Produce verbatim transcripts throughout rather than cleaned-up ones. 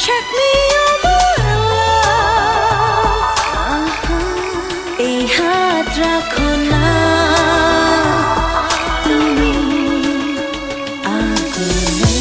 check me on my love. এই হাত রাখো না তুমি আগুনে।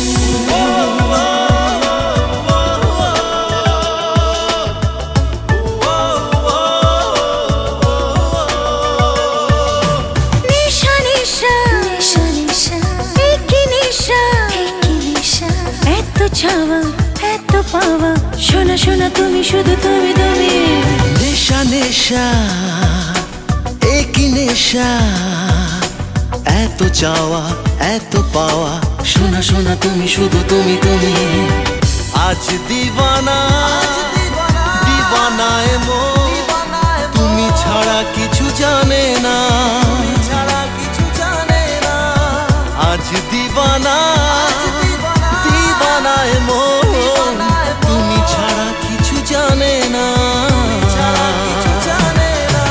নিশা নিশা নিশা নিশা একই নিশা একই নিশা এত চাওয়া এত পাওয়া শোনা শোনা তুমি শুধু তুমি তুমি। নেশা নেশা একই নেশা এত চাওয়া এত পাওয়া শোনা শোনা তুমি শুধু তুমি তুমি। আজ দিওয়ানা দিওয়ানায় মন তুমি ছাড়া কিছু জানে না ছাড়া কিছু জানে না। আজ দিওয়ানা দিওয়ানায় মন তুমি ছাড়া কিছু জানে না ছাড়া কিছু জানে না।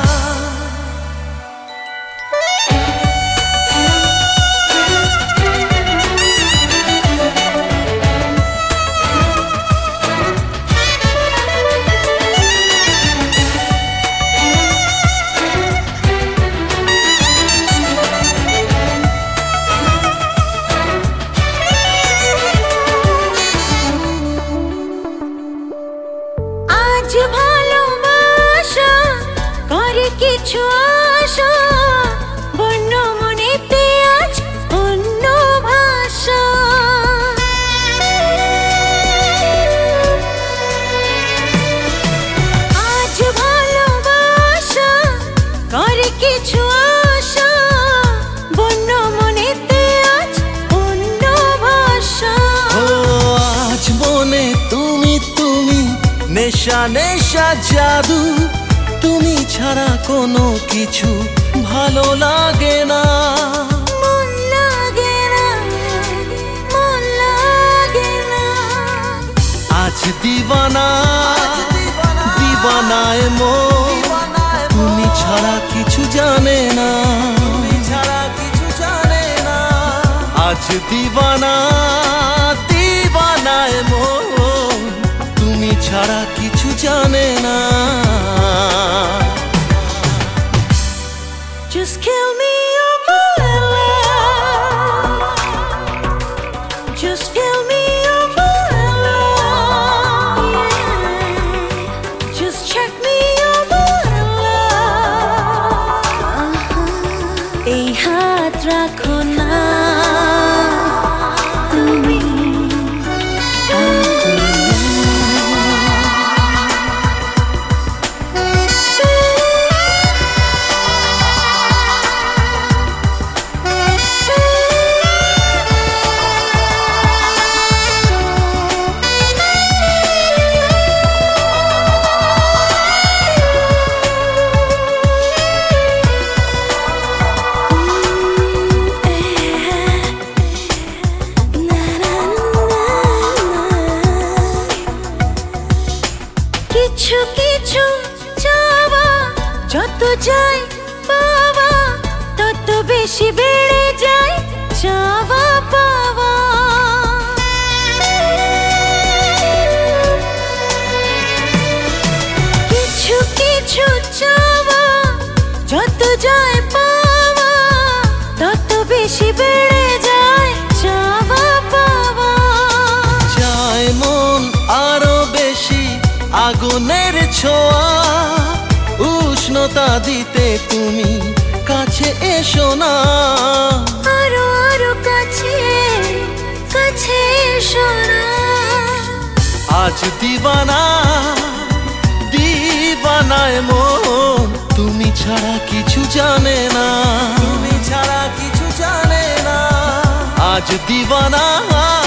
আজ ভালোবাসা করে কিছু আশা বন্য মনেতে আজ অন্য ভাষা। আজ ভালোবাসা করে কিছু আশা বন্য মনেতে আজ অন্য ভাষা। ও আজ মনে তুমি তুমি নেশা নেশা জাদু তুমি ছাড়া কোনো কিছু ভালো লাগে না মন লাগে না মন লাগে না। আজ দিওয়ানা দিওয়ানায় মন তুমি ছাড়া কিছু জানে না ছাড়া কিছু জানে না। আজ দিওয়ানা দিওয়ানায় মন তুমি ছাড়া কিছু জানে না। Just kill me on my love. Just fill me on my love. Yeah. Just check me on my love. এই হাত রাখো না তুমি কিছু কিছু চাওয়া যত যায় পাওয়া তত বেশি বেড়ে যায় চাওয়া পাওয়া। কিছু কিছু চাওয়া যত যায় পাওয়া তত বেশি বেড়ে যায় চাওয়া পাওয়া। চায় মন আরো বেশি আগুনের ছোঁয়া উষ্ণতা দিতে তুমি কাছে এসো না আরো আরো কাছে কাছে এসো না। আজ দিওয়ানা দিওয়ানায় মন তুমি ছাড়া কিছু জানে না তুমি ছাড়া কিছু জানে না। আজ দিওয়ানা